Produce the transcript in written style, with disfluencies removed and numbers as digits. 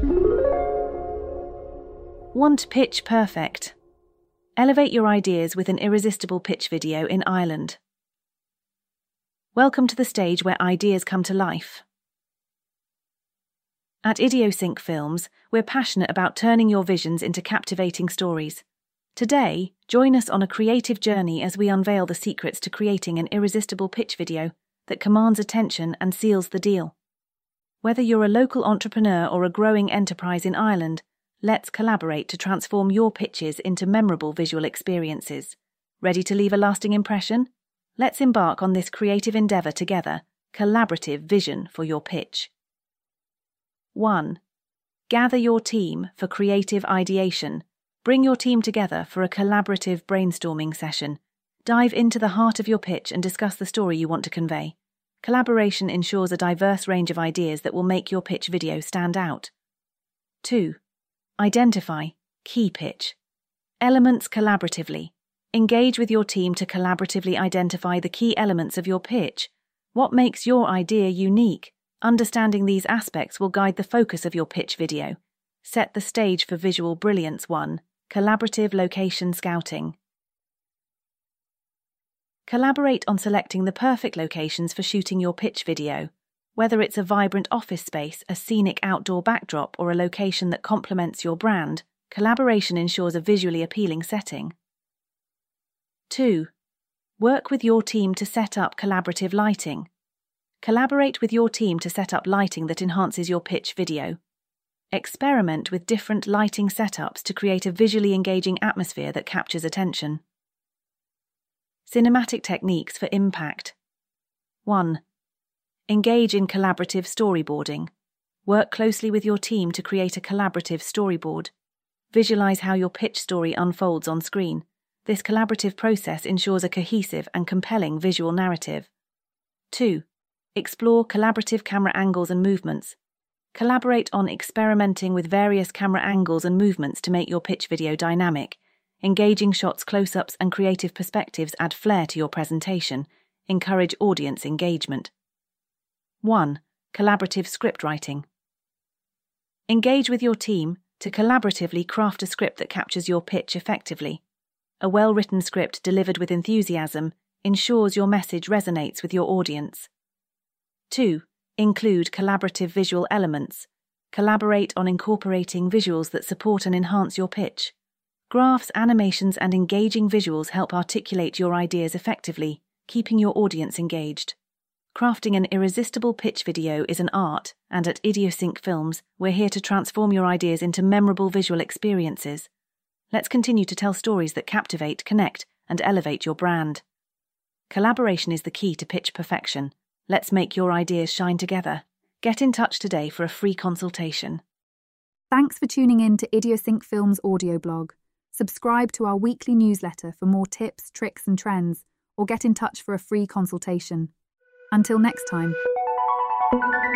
Want pitch perfect? Elevate your ideas with an irresistible pitch video in Ireland. Welcome to the stage where ideas come to life. At Idiosync Films, we're passionate about turning your visions into captivating stories. Today, join us on a creative journey as we unveil the secrets to creating an irresistible pitch video that commands attention and seals the deal. Whether you're a local entrepreneur or a growing enterprise in Ireland, let's collaborate to transform your pitches into memorable visual experiences. Ready to leave a lasting impression? Let's embark on this creative endeavor together. Collaborative vision for your pitch. 1. Gather your team for creative ideation. Bring your team together for a collaborative brainstorming session. Dive into the heart of your pitch and discuss the story you want to convey. Collaboration ensures a diverse range of ideas that will make your pitch video stand out. 2. Identify key pitch elements collaboratively. Engage with your team to collaboratively identify the key elements of your pitch. What makes your idea unique? Understanding these aspects will guide the focus of your pitch video. Set the stage for visual brilliance. 1. Collaborative location scouting. Collaborate on selecting the perfect locations for shooting your pitch video. Whether it's a vibrant office space, a scenic outdoor backdrop, or a location that complements your brand, collaboration ensures a visually appealing setting. 2. Work with your team to set up collaborative lighting. Collaborate with your team to set up lighting that enhances your pitch video. Experiment with different lighting setups to create a visually engaging atmosphere that captures attention. Cinematic techniques for impact. 1. Engage in collaborative storyboarding. Work closely with your team to create a collaborative storyboard. Visualize how your pitch story unfolds on screen. This collaborative process ensures a cohesive and compelling visual narrative. 2. Explore collaborative camera angles and movements. Collaborate on experimenting with various camera angles and movements to make your pitch video dynamic. Engaging shots, close-ups, and creative perspectives add flair to your presentation. Encourage audience engagement. 1. Collaborative script writing. Engage with your team to collaboratively craft a script that captures your pitch effectively. A well-written script delivered with enthusiasm ensures your message resonates with your audience. 2. Include collaborative visual elements. Collaborate on incorporating visuals that support and enhance your pitch. Graphs, animations, and engaging visuals help articulate your ideas effectively, keeping your audience engaged. Crafting an irresistible pitch video is an art, and at Idiosync Films, we're here to transform your ideas into memorable visual experiences. Let's continue to tell stories that captivate, connect, and elevate your brand. Collaboration is the key to pitch perfection. Let's make your ideas shine together. Get in touch today for a free consultation. Thanks for tuning in to Idiosync Films audio blog. Subscribe to our weekly newsletter for more tips, tricks, and trends, or get in touch for a free consultation. Until next time.